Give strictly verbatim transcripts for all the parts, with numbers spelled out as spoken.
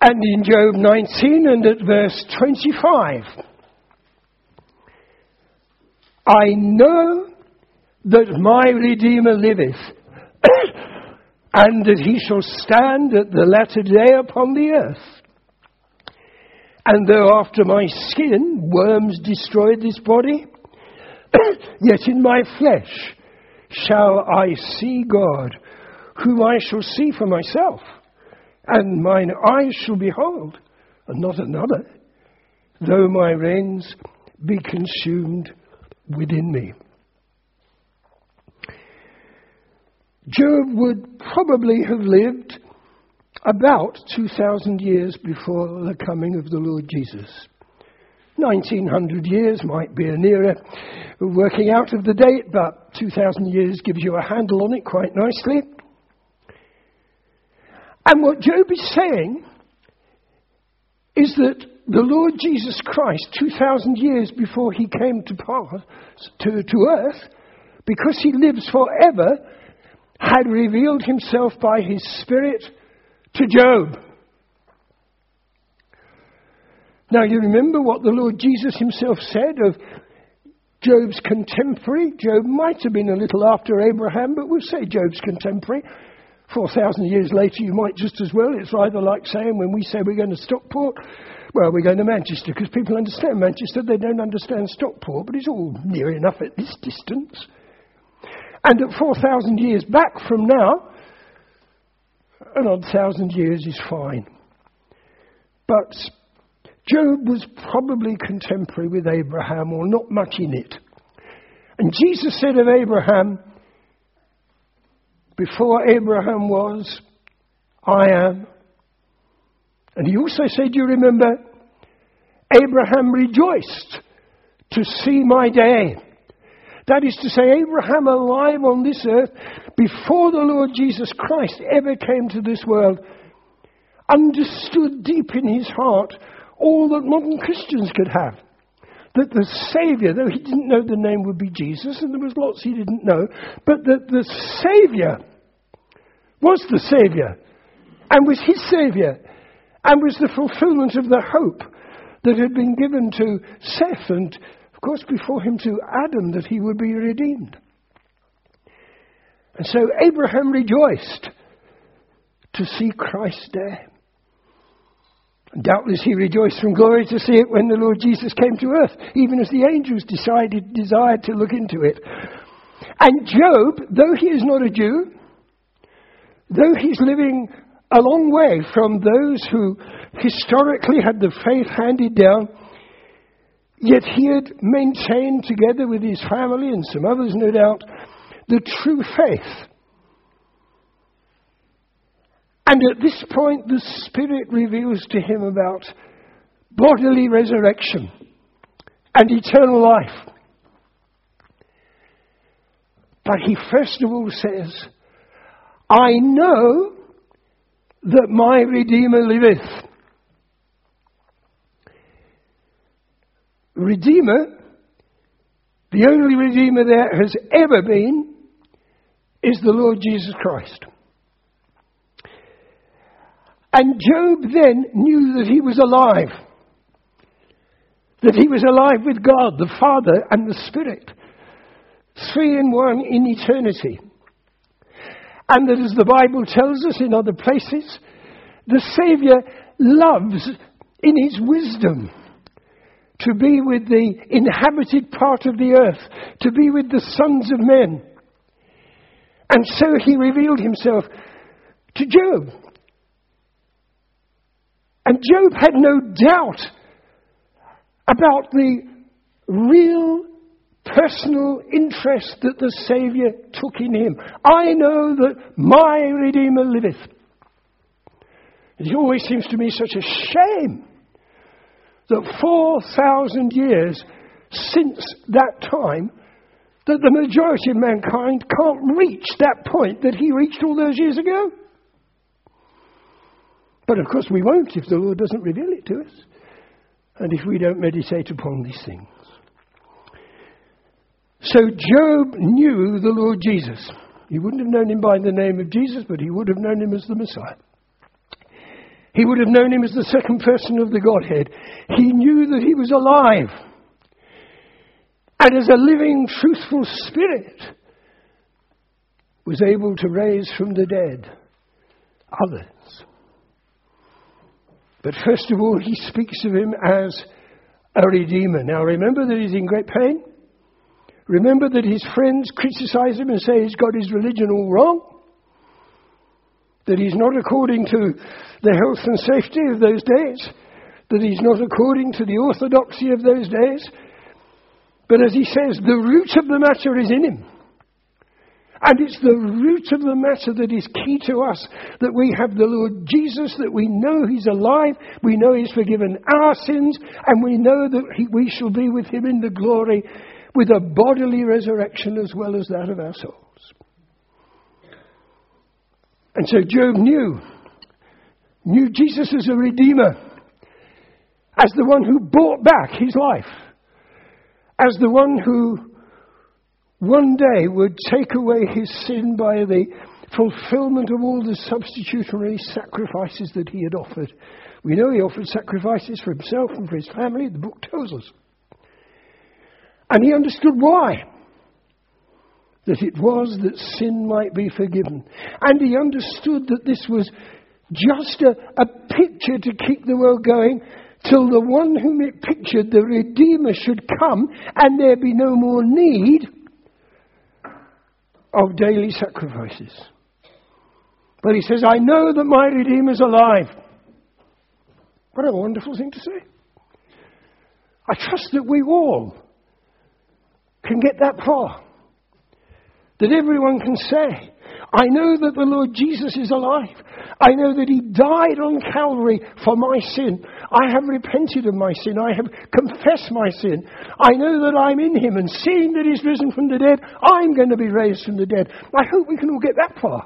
And in Job nineteen and at verse twenty-five, I know that my Redeemer liveth, and that he shall stand at the latter day upon the earth. And though after my skin worms destroyed this body, yet in my flesh shall I see God, whom I shall see for myself, and mine eyes shall behold, and not another, though my reins be consumed within me. Job would probably have lived about two thousand years before the coming of the Lord Jesus. nineteen hundred years might be an era working out of the date, but two thousand years gives you a handle on it quite nicely. And what Job is saying is that the Lord Jesus Christ, two thousand years before he came to pass, to, to earth, because he lives forever, had revealed himself by his Spirit to Job. Now you remember what the Lord Jesus himself said of Job's contemporary. Job might have been a little after Abraham, but we'll say Job's contemporary. Four thousand years later, you might just as well. It's rather like saying when we say we're going to Stockport, well, we're going to Manchester, because people understand Manchester. They don't understand Stockport, but it's all near enough at this distance. And at four thousand years back from now, an odd thousand years is fine. But Job was probably contemporary with Abraham, or not much in it. And Jesus said of Abraham, before Abraham was, I am. And he also said, you remember, Abraham rejoiced to see my day. That is to say, Abraham alive on this earth, before the Lord Jesus Christ ever came to this world, understood deep in his heart all that modern Christians could have. That the Saviour, though he didn't know the name would be Jesus, and there was lots he didn't know, but that the Saviour was the Saviour, and was his Saviour, and was the fulfilment of the hope that had been given to Seth, and of course before him to Adam, that he would be redeemed. And so Abraham rejoiced to see Christ's day. And doubtless he rejoiced from glory to see it when the Lord Jesus came to earth, even as the angels decided, desired to look into it. And Job, though he is not a Jew, though he's living a long way from those who historically had the faith handed down, yet he had maintained, together with his family and some others no doubt, the true faith. And at this point, the Spirit reveals to him about bodily resurrection and eternal life. But he first of all says, I know that my Redeemer liveth. Redeemer, the only Redeemer there has ever been, is the Lord Jesus Christ. And Job then knew that he was alive. That he was alive with God, the Father and the Spirit. Three in one in eternity. And that, as the Bible tells us in other places, the Saviour loves in his wisdom to be with the inhabited part of the earth, to be with the sons of men. And so he revealed himself to Job. And Job had no doubt about the real personal interest that the Saviour took in him. I know that my Redeemer liveth. It always seems to me such a shame that four thousand years since that time, that the majority of mankind can't reach that point that he reached all those years ago. But of course we won't if the Lord doesn't reveal it to us, and if we don't meditate upon these things. So Job knew the Lord Jesus. He wouldn't have known him by the name of Jesus, but he would have known him as the Messiah. He would have known him as the second person of the Godhead. He knew that he was alive. And as a living, truthful spirit, was able to raise from the dead others. But first of all, he speaks of him as a redeemer. Now remember that he's in great pain. Remember that his friends criticize him and say he's got his religion all wrong. That he's not according to the health and safety of those days. That he's not according to the orthodoxy of those days. But as he says, the root of the matter is in him. And it's the root of the matter that is key to us, that we have the Lord Jesus, that we know he's alive, we know he's forgiven our sins, and we know that he, we shall be with him in the glory with a bodily resurrection as well as that of our souls. And so Job knew, knew Jesus as a redeemer, as the one who bought back his life, as the one who one day would take away his sin by the fulfillment of all the substitutionary sacrifices that he had offered. We know he offered sacrifices for himself and for his family. The book tells us. And he understood why. That it was that sin might be forgiven. And he understood that this was just a, a picture to keep the world going till the one whom it pictured, the Redeemer, should come and there be no more need of daily sacrifices. But he says, I know that my Redeemer's alive. What a wonderful thing to say. I trust that we all can get that far. That everyone can say, I know that the Lord Jesus is alive. I know that he died on Calvary for my sin. I have repented of my sin. I have confessed my sin. I know that I'm in him, and seeing that he's risen from the dead, I'm going to be raised from the dead. I hope we can all get that far.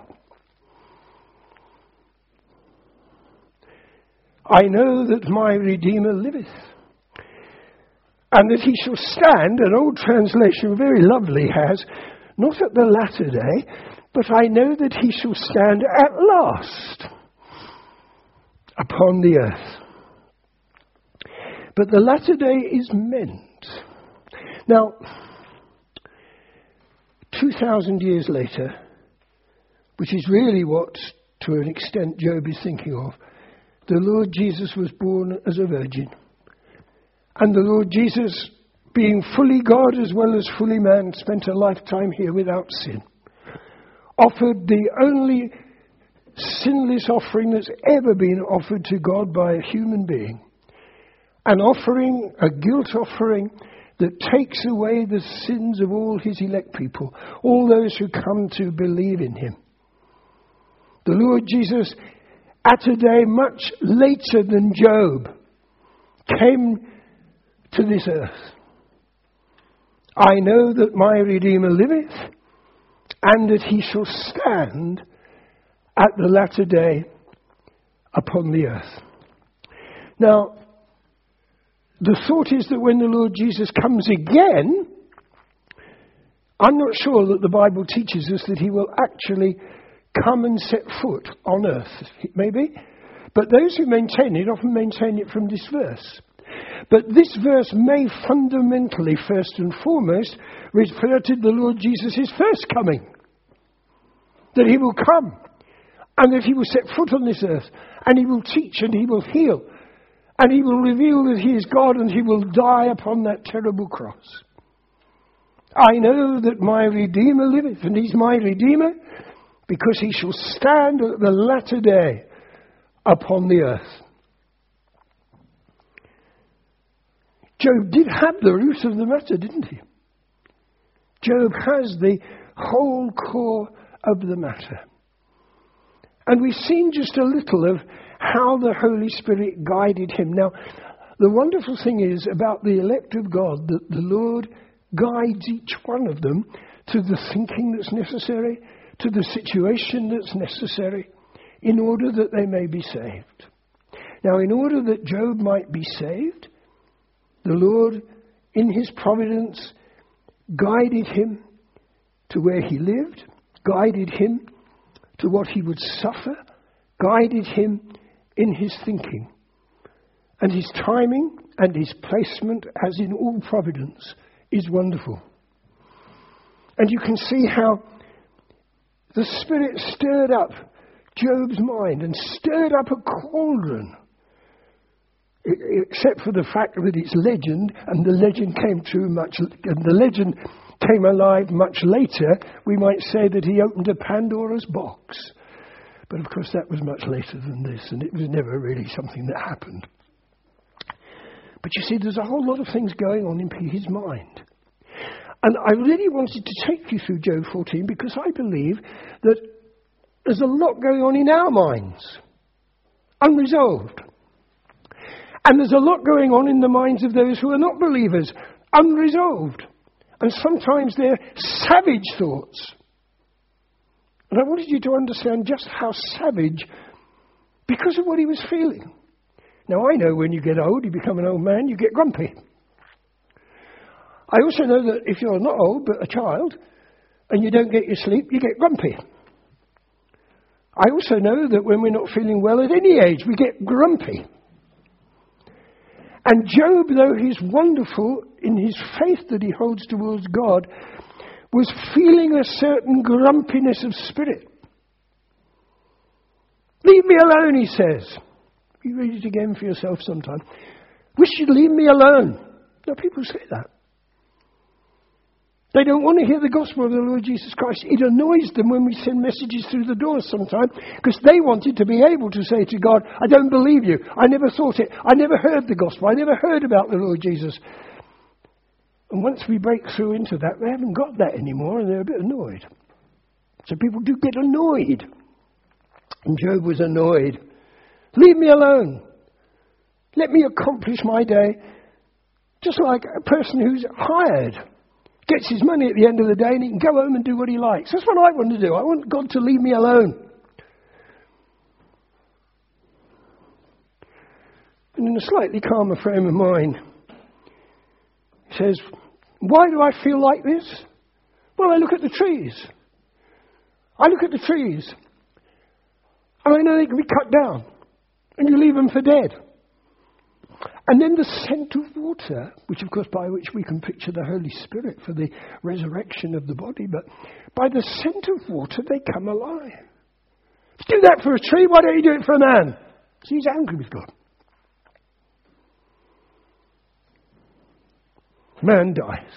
I know that my Redeemer liveth, and that he shall stand, an old translation, very lovely, has, not at the latter day, but I know that he shall stand at last upon the earth. But the latter day is meant. Now, two thousand years later, which is really what, to an extent, Job is thinking of, the Lord Jesus was born as a virgin. And the Lord Jesus, being fully God as well as fully man, spent a lifetime here without sin. Offered the only sinless offering that's ever been offered to God by a human being. An offering, a guilt offering, that takes away the sins of all his elect people, all those who come to believe in him. The Lord Jesus, at a day much later than Job, came to this earth. I know that my Redeemer liveth, and that he shall stand at the latter day upon the earth. Now, the thought is that when the Lord Jesus comes again, I'm not sure that the Bible teaches us that he will actually come and set foot on earth. Maybe. But those who maintain it often maintain it from this verse. But this verse may fundamentally, first and foremost, refer to the Lord Jesus' first coming. That he will come, and that he will set foot on this earth, and he will teach, and he will heal, and he will reveal that he is God, and he will die upon that terrible cross. I know that my Redeemer liveth, and he's my Redeemer, because he shall stand at the latter day upon the earth. Job did have the root of the matter, didn't he? Job has the whole core of the matter. And we've seen just a little of how the Holy Spirit guided him. Now, the wonderful thing is about the elect of God that the Lord guides each one of them to the thinking that's necessary, to the situation that's necessary, in order that they may be saved. Now, in order that Job might be saved, the Lord, in his providence, guided him to where he lived, guided him to what he would suffer, guided him in his thinking. And his timing and his placement, as in all providence, is wonderful. And you can see how the Spirit stirred up Job's mind and stirred up a cauldron. Except for the fact that it's legend, and the legend came too much, and the legend came alive much later, we might say that he opened a Pandora's box. But of course that was much later than this, and it was never really something that happened. But you see, there's a whole lot of things going on in his mind. And I really wanted to take you through Job fourteen because I believe that there's a lot going on in our minds, unresolved. And there's a lot going on in the minds of those who are not believers, unresolved. And sometimes they're savage thoughts. And I wanted you to understand just how savage, because of what he was feeling. Now, I know when you get old, you become an old man, you get grumpy. I also know that if you're not old, but a child, and you don't get your sleep, you get grumpy. I also know that when we're not feeling well at any age, we get grumpy. And Job, though he's wonderful in his faith that he holds towards God, was feeling a certain grumpiness of spirit. Leave me alone, he says. You read it again for yourself sometime. Wish you'd leave me alone. Now, people say that. They don't want to hear the gospel of the Lord Jesus Christ. It annoys them when we send messages through the doors sometimes, because they wanted to be able to say to God, I don't believe you. I never thought it. I never heard the gospel. I never heard about the Lord Jesus. And once we break through into that, they haven't got that anymore, and they're a bit annoyed. So people do get annoyed. And Job was annoyed. Leave me alone. Let me accomplish my day. Just like a person who's hired gets his money at the end of the day and he can go home and do what he likes. That's what I want to do. I want God to leave me alone. And in a slightly calmer frame of mind, he says, why do I feel like this? Well, I look at the trees. I look at the trees. And I know they can be cut down. And you leave them for dead. And then the scent of water, which of course by which we can picture the Holy Spirit for the resurrection of the body, but by the scent of water they come alive. If you do that for a tree, why don't you do it for a man? So he's angry with God. Man dies.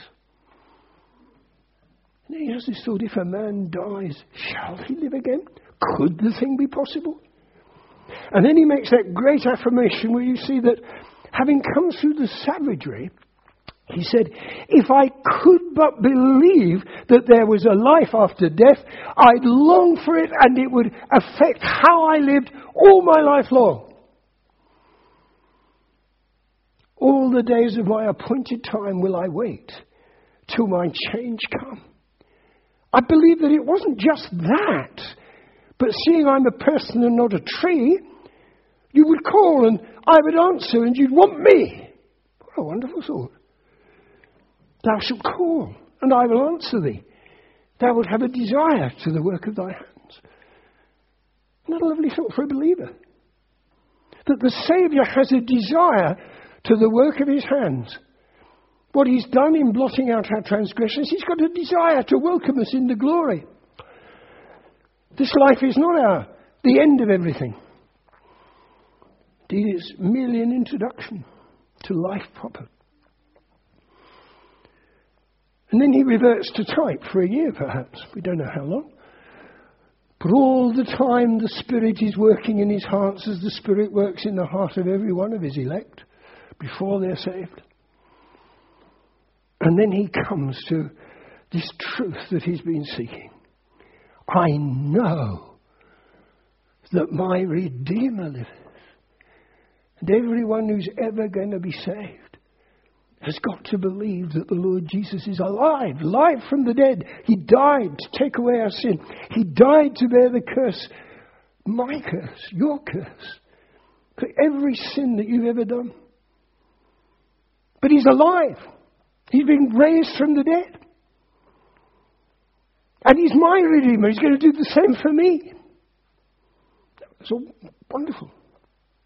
And then he has this thought, if a man dies, shall he live again? Could the thing be possible? And then he makes that great affirmation where you see that having come through the savagery, he said, if I could but believe that there was a life after death, I'd long for it and it would affect how I lived all my life long. All the days of my appointed time will I wait till my change come. I believe that it wasn't just that, but seeing I'm a person and not a tree, you would call and I would answer and you'd want me. What a wonderful thought. Thou shalt call and I will answer thee. Thou wilt have a desire to the work of thy hands. Isn't that a lovely thought for a believer? That the Saviour has a desire to the work of his hands. What he's done in blotting out our transgressions, he's got a desire to welcome us into glory. This life is not our, the end of everything. Indeed, it's merely an introduction to life proper. And then he reverts to type for a year, perhaps. We don't know how long. But all the time the Spirit is working in his hearts as the Spirit works in the heart of every one of his elect before they're saved. And then he comes to this truth that he's been seeking. I know that my Redeemer liveth. And everyone who's ever going to be saved has got to believe that the Lord Jesus is alive, alive from the dead. He died to take away our sin. He died to bear the curse, my curse, your curse, for every sin that you've ever done. But he's alive. He's been raised from the dead. And he's my Redeemer. He's going to do the same for me. It's all wonderful.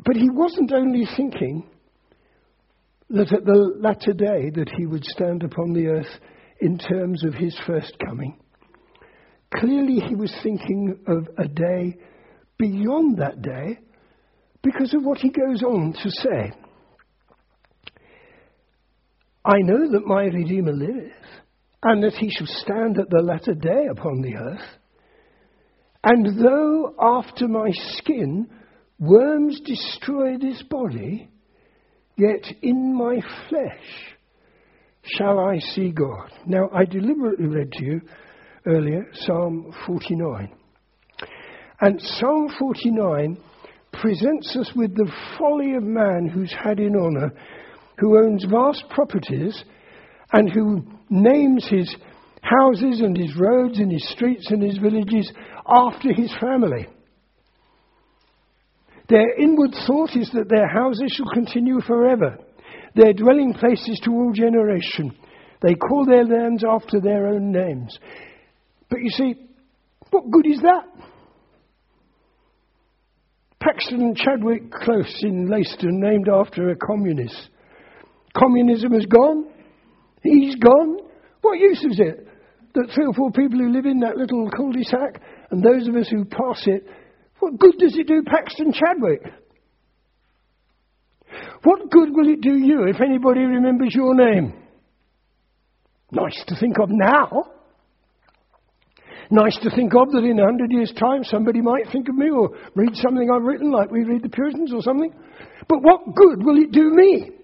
But he wasn't only thinking that at the latter day that he would stand upon the earth in terms of his first coming. Clearly he was thinking of a day beyond that day because of what he goes on to say. I know that my Redeemer liveth, and that he shall stand at the latter day upon the earth. And though after my skin worms destroy this body, yet in my flesh shall I see God. Now, I deliberately read to you earlier Psalm forty-nine. And Psalm forty-nine presents us with the folly of man who's had in honour, who owns vast properties and who names his houses and his roads and his streets and his villages after his family. Their inward thought is that their houses shall continue forever, their dwelling places to all generation. They call their lands after their own names. But you see, what good is that? Paxton Chadwick Close in Leiston, named after a communist. Communism has gone. He's gone. What use is it that three or four people who live in that little cul-de-sac and those of us who pass it, what good does it do Paxton Chadwick? What good will it do you if anybody remembers your name? Nice to think of now. Nice to think of that in a hundred years' time somebody might think of me or read something I've written like we read the Puritans or something. But what good will it do me?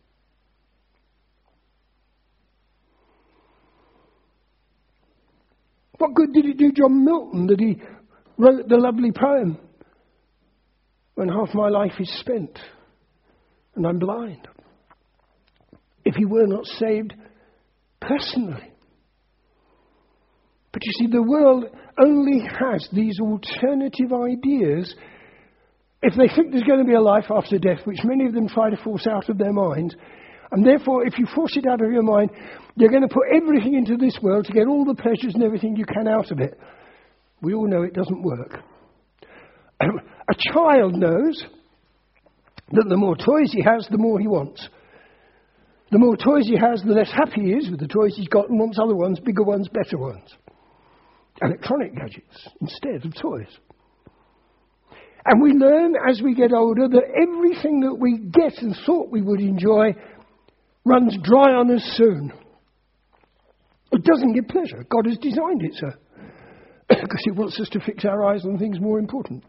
What good did it do John Milton that he wrote the lovely poem when half my life is spent and I'm blind? If he were not saved personally. But you see, the world only has these alternative ideas if they think there's going to be a life after death, which many of them try to force out of their minds. And therefore, if you force it out of your mind, you're going to put everything into this world to get all the pleasures and everything you can out of it. We all know it doesn't work. A child knows that the more toys he has, the more he wants. The more toys he has, the less happy he is with the toys he's got and wants other ones, bigger ones, better ones. Electronic gadgets instead of toys. And we learn as we get older that everything that we get and thought we would enjoy runs dry on us soon. It doesn't give pleasure. God has designed it so. Because he wants us to fix our eyes on things more important.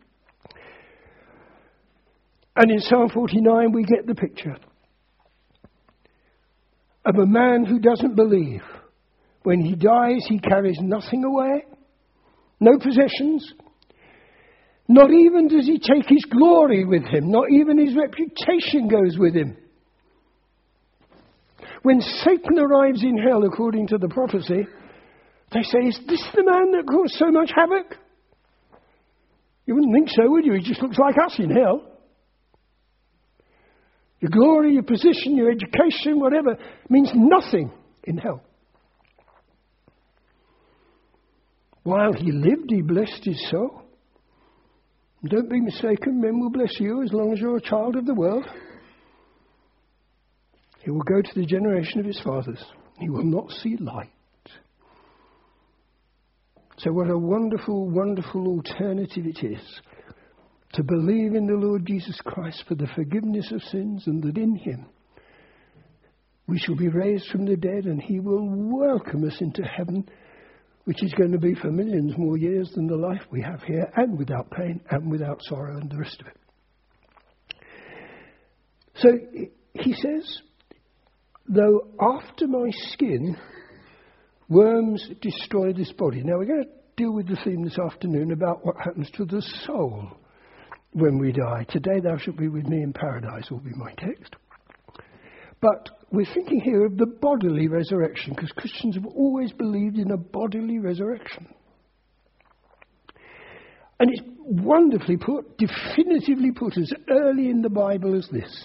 And in Psalm forty-nine we get the picture of a man who doesn't believe. When he dies, he carries nothing away. No possessions. Not even does he take his glory with him. Not even his reputation goes with him. When Satan arrives in hell, according to the prophecy, they say, is this the man that caused so much havoc? You wouldn't think so, would you? He just looks like us in hell. Your glory, your position, your education, whatever, means nothing in hell. While he lived, he blessed his soul. Don't be mistaken, men will bless you as long as you're a child of the world. He will go to the generation of his fathers. He will not see light. So what a wonderful, wonderful alternative it is to believe in the Lord Jesus Christ for the forgiveness of sins, and that in him we shall be raised from the dead and he will welcome us into heaven, which is going to be for millions more years than the life we have here, and without pain and without sorrow and the rest of it. So he says, though after my skin worms destroy this body. Now we're going to deal with the theme this afternoon about what happens to the soul when we die. Today thou shalt be with me in paradise will be my text. But we're thinking here of the bodily resurrection, because Christians have always believed in a bodily resurrection. And it's wonderfully put, definitively put as early in the Bible as this.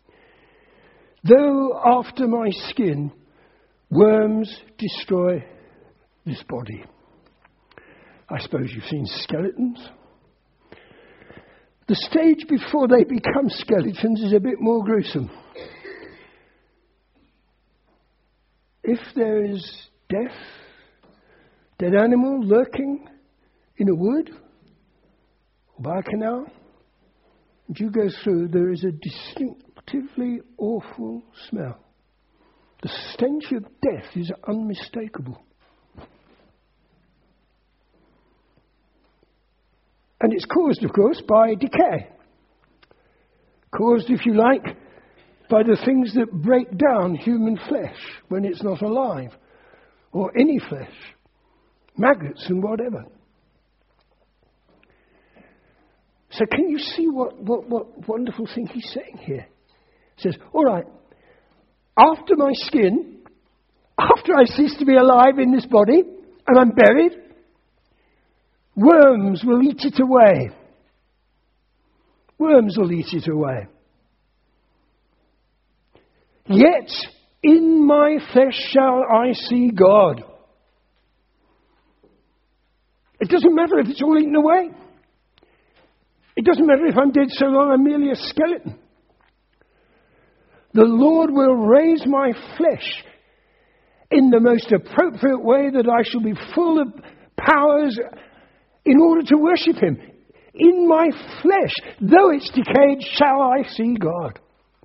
Though after my skin worms destroy this body. I suppose you've seen skeletons. The stage before they become skeletons is a bit more gruesome. If there is death, dead animal lurking in a wood or by a canal, and you go through, there is a distinctively awful smell. The stench of death is unmistakable. And it's caused, of course, by decay. Caused, if you like, by the things that break down human flesh when it's not alive, or any flesh, maggots and whatever. So can you see what, what, what wonderful thing he's saying here? He says, all right, after my skin, after I cease to be alive in this body, and I'm buried, worms will eat it away. Worms will eat it away. Yet in my flesh shall I see God. It doesn't matter if it's all eaten away. It doesn't matter if I'm dead so long I'm merely a skeleton. The Lord will raise my flesh in the most appropriate way that I shall be full of powers in order to worship him. In my flesh, though it's decayed, shall I see God.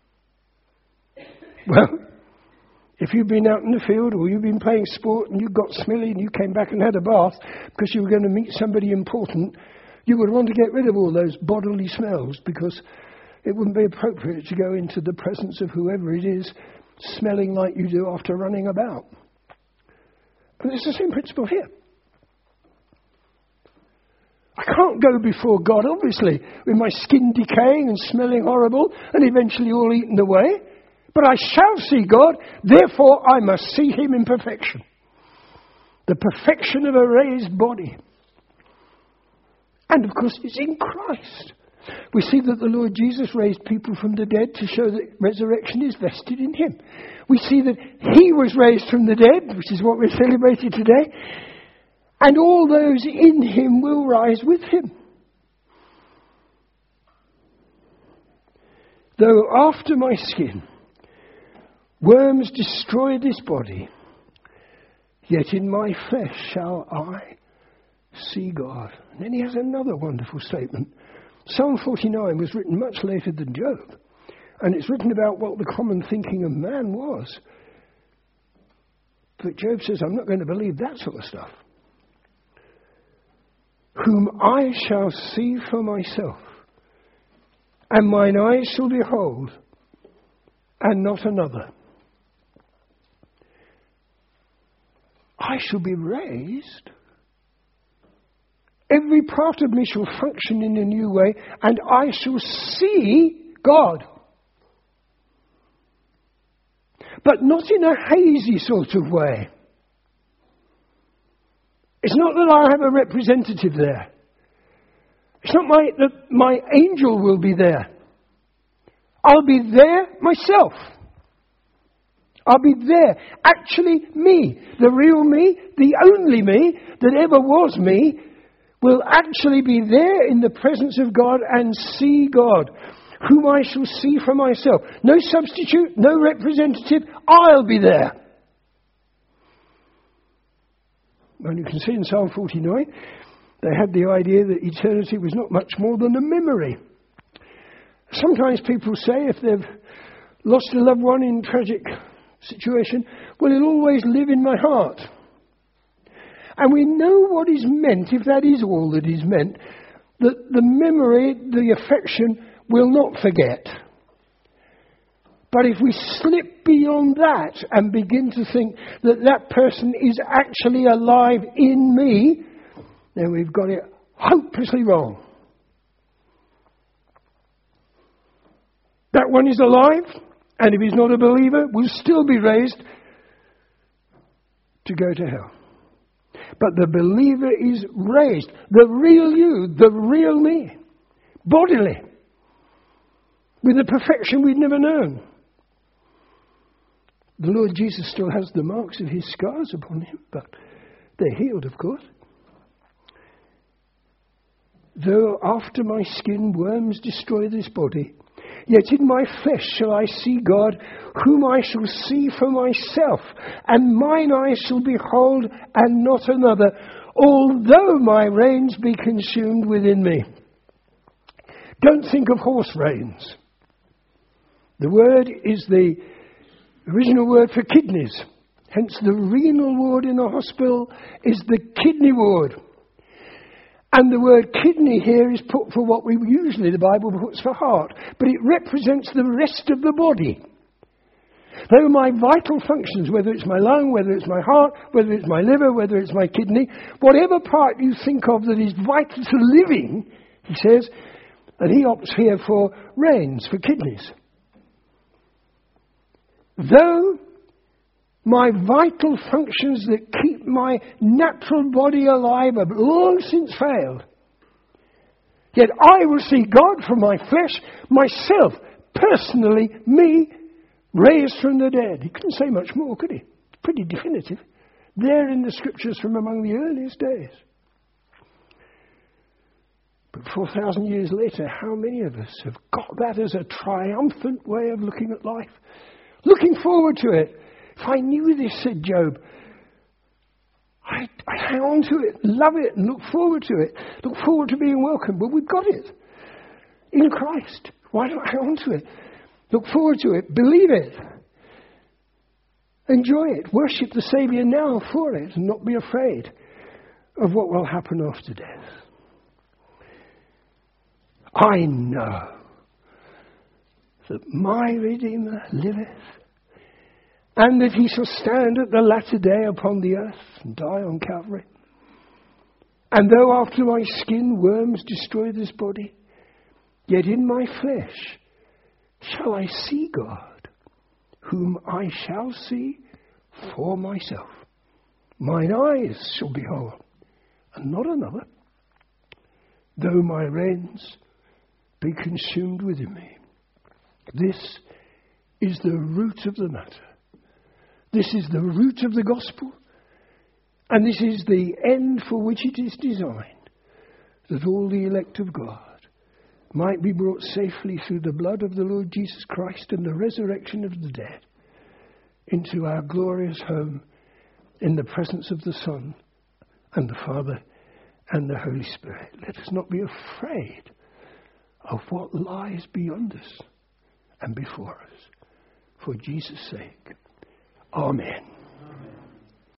Well, if you've been out in the field or you've been playing sport and you got smelly and you came back and had a bath because you were going to meet somebody important, you would want to get rid of all those bodily smells because it wouldn't be appropriate to go into the presence of whoever it is smelling like you do after running about. And it's the same principle here. I can't go before God, obviously, with my skin decaying and smelling horrible and eventually all eaten away. But I shall see God, therefore I must see him in perfection. The perfection of a raised body. And of course it's in Christ. We see that the Lord Jesus raised people from the dead to show that resurrection is vested in him. We see that he was raised from the dead, which is what we're celebrating today. And all those in him will rise with him. Though after my skin worms destroy this body, yet in my flesh shall I see God. And then he has another wonderful statement. Psalm forty-nine was written much later than Job. And it's written about what the common thinking of man was. But Job says, I'm not going to believe that sort of stuff. Whom I shall see for myself, and mine eyes shall behold, and not another. I shall be raised. Every part of me shall function in a new way, and I shall see God. But not in a hazy sort of way. It's not that I have a representative there. It's not my, that my angel will be there. I'll be there myself. I'll be there. Actually, me, the real me, the only me that ever was me, will actually be there in the presence of God and see God, whom I shall see for myself. No substitute, no representative. I'll be there. And you can see in Psalm forty-nine, they had the idea that eternity was not much more than a memory. Sometimes people say if they've lost a loved one in tragic situation, well, it'll always live in my heart. And we know what is meant, if that is all that is meant, that the memory, the affection, will not forget. But if we slip beyond that and begin to think that that person is actually alive in me, then we've got it hopelessly wrong. That one is alive, and if he's not a believer, will still be raised to go to hell. But the believer is raised, the real you, the real me, bodily, with a perfection we'd never known. The Lord Jesus still has the marks of his scars upon him, but they're healed, of course. Though after my skin worms destroy this body, yet in my flesh shall I see God, whom I shall see for myself, and mine eyes shall behold, and not another, although my reins be consumed within me. Don't think of horse reins. The word is the original word for kidneys. Hence the renal ward in a hospital is the kidney ward. And the word kidney here is put for what we usually, the Bible puts for heart. But it represents the rest of the body. Though my vital functions, whether it's my lung, whether it's my heart, whether it's my liver, whether it's my kidney, whatever part you think of that is vital to living, he says, and he opts here for reins, for kidneys. Though my vital functions that keep my natural body alive have long since failed, yet I will see God from my flesh, myself, personally, me, raised from the dead. He couldn't say much more, could he? It's pretty definitive. There in the scriptures from among the earliest days. But four thousand years later, how many of us have got that as a triumphant way of looking at life? Looking forward to it. If I knew this, said Job, I'd, I'd hang on to it, love it, and look forward to it. Look forward to being welcomed. But we've got it in Christ. Why don't I hang on to it? Look forward to it. Believe it. Enjoy it. Worship the Saviour now for it, and not be afraid of what will happen after death. I know that my Redeemer liveth, and that he shall stand at the latter day upon the earth and die on Calvary. And though after my skin worms destroy this body, yet in my flesh shall I see God, whom I shall see for myself. Mine eyes shall behold, and not another, though my reins be consumed within me. This is the root of the matter. This is the root of the gospel. And this is the end for which it is designed, that all the elect of God might be brought safely through the blood of the Lord Jesus Christ and the resurrection of the dead into our glorious home in the presence of the Son and the Father and the Holy Spirit. Let us not be afraid of what lies beyond us and before us. For Jesus' sake. Amen.